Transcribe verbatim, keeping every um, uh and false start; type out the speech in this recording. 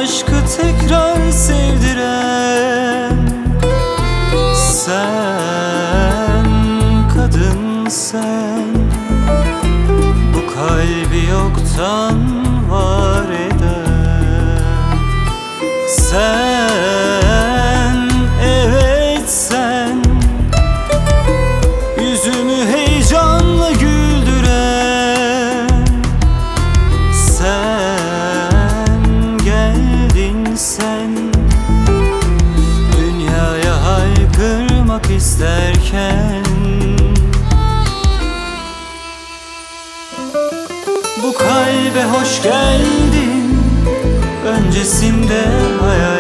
aşkı tekrar sevdiren sen, kadın sen. Bu kalbi yoktan var eden sen, evet sen. Yüzümü heyecanla güldüren sen, geldin sen. Dünyaya haykırmak isterken bu kalbe hoş geldin. Öncesinde hayal